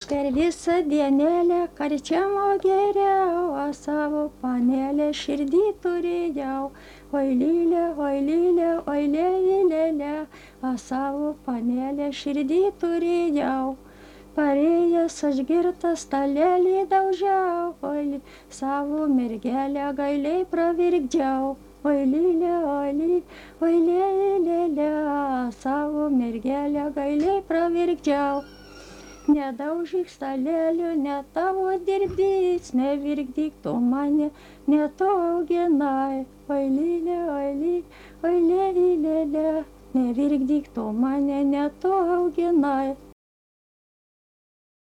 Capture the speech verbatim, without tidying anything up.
Per visą dienelę karčiamo geriau, o savo panelę širdį turėjau. Oi lylė, oi lylė, oi lėlė, o savo panelę širdį turėjau. Parėjęs aš girtą stalelį daužiau, oi savo mergelę gailiai pravirkdžiau. Oi lylė, oi lylė, oi lėlė, savo mergelę gailiai pravirkdžiau. Nedaužyk stalelio, ne tavo dirbys, nevirkdyk tu mane, ne to auginai. Oi lylė, oi lylė, oi lėlė, nevirkdyk tu mane, ne to auginai.